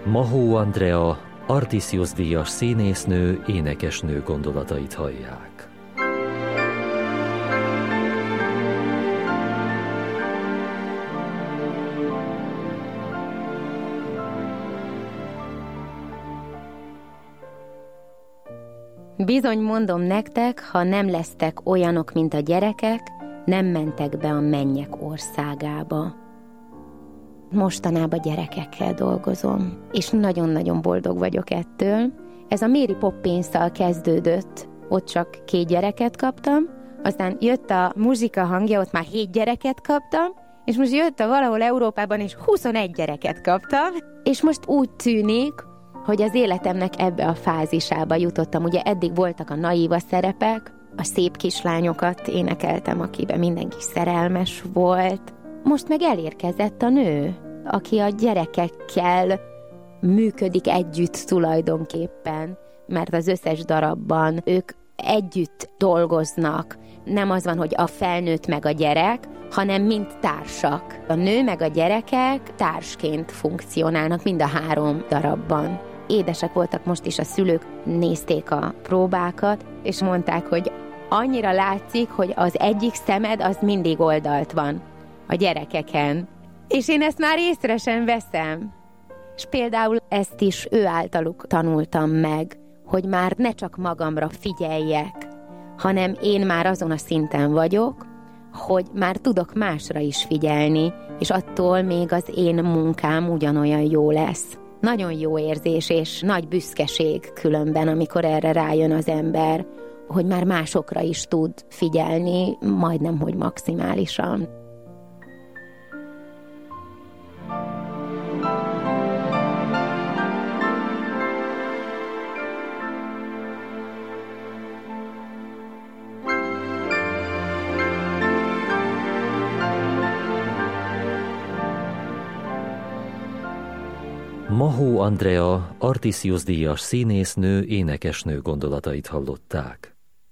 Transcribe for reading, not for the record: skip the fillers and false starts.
Mahó Andrea, Artisjus-díjas színésznő, énekesnő gondolatait hallják. Bizony mondom nektek, ha nem lesztek olyanok, mint a gyerekek, nem mentek be a mennyek országába. Mostanában gyerekekkel dolgozom, és nagyon-nagyon boldog vagyok ettől. Ez a Mary Poppinsszal kezdődött, ott csak 2 gyereket kaptam, aztán jött a muzsika hangja, ott már 7 gyereket kaptam, és most jött a Valahol Európában, és 21 gyereket kaptam, és most úgy tűnik, hogy az életemnek ebbe a fázisába jutottam. Ugye eddig voltak a naíva szerepek, a szép kislányokat énekeltem, akiben mindenki szerelmes volt. Most meg elérkezett a nő, aki a gyerekekkel működik együtt tulajdonképpen, mert az összes darabban ők együtt dolgoznak. Nem az van, hogy a felnőtt meg a gyerek, hanem mint társak. A nő meg a gyerekek társként funkcionálnak mind a 3 darabban. Édesek voltak most is a szülők, nézték a próbákat, és mondták, hogy annyira látszik, hogy az egyik szemed az mindig oldalt van a gyerekeken. És én ezt már észre sem veszem. És például ezt is ő általuk tanultam meg, hogy már ne csak magamra figyeljek, hanem én már azon a szinten vagyok, hogy már tudok másra is figyelni, és attól még az én munkám ugyanolyan jó lesz. Nagyon jó érzés és nagy büszkeség különben, amikor erre rájön az ember, hogy már másokra is tud figyelni, majdnem, hogy maximálisan. Mahó Andrea, Artisjus-díjas színésznő, énekesnő gondolatait hallották.